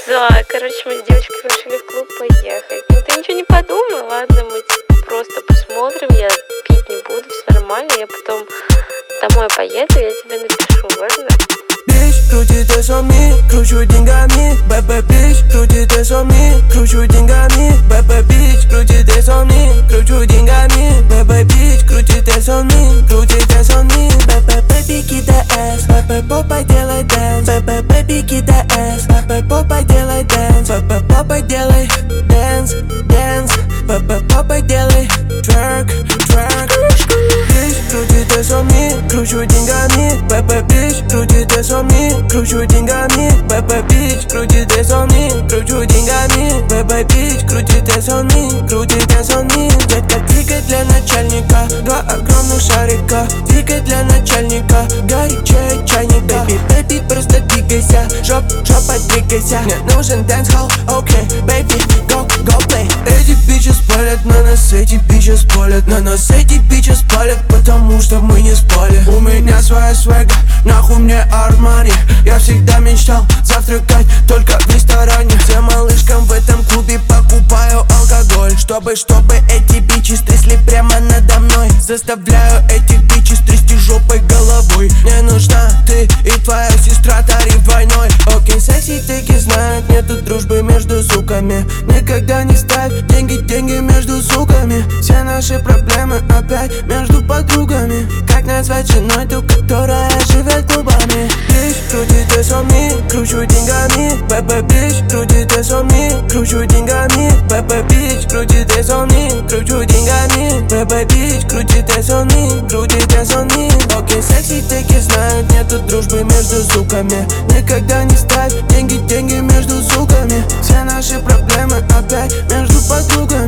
Да, короче, мы с девочкой решили в клуб поехать. Ну ты ничего не подумай, ладно, мы просто посмотрим, я пить не буду, все нормально, я потом домой поеду, я тебе напишу, ладно? Бич, крутит SOMI, кручу деньгами. БП бич, крутит SOMI, кручу деньгами. БП бич, крутит SOMI, кручу деньгами. БП бич, крутит SOMI, крутит SOMI. БП бэби кида S, БП попа делай дэнс. БП бэби кида S, БП попа делай дэнс. БП попа делай дэнс, дэнс. БП попа делай twerk, twerk. Бич, крутит SOMI, кручу деньгами. БП бич, крутит SOMI, кручу деньгами. БП бич, крутит SOMI, кручу деньгами. БП бич, крутит SOMI, крутит SOMI. Детка, двигай для начальника, два огромных шарика. Двигай для начальника, горячее чайника. Baby, baby, просто двигайся, жопа двигайся. Мне нужен dancehall, окей, baby, go play. Эти бичи спалят на нас, эти бичи спалят на нас, эти бичи спалят, потому что мы не спали. У меня своя свега, нахуй мне Армани. Я всегда мечтал завтракать только в ресторане. Всем малышкам в этом клубе покупаю алкоголь, чтобы эти бичи стрясли прямо надо мной. Заставляю этих бичи трясти жопой головой. Мне нужна ты и твоя сестра тариф двойной. Окей, секси, таки знают, нету дружбы между суками. Никогда не ставь деньги между суками. Все наши проблемы опять между подругами. Как назвать женой ту, которая живет клубами? Бич, крутит SOMI, кручу деньгами. БП бич, крутит SOMI, кручу деньгами. БП бич, крутит SOMI, кручу деньгами. БП бич, крутит SOMI, крутит SOMI. Окей, секси, таки знают, нету дружбы между суками. Никогда не ставь деньги между суками. Все наши проблемы опять между подругами.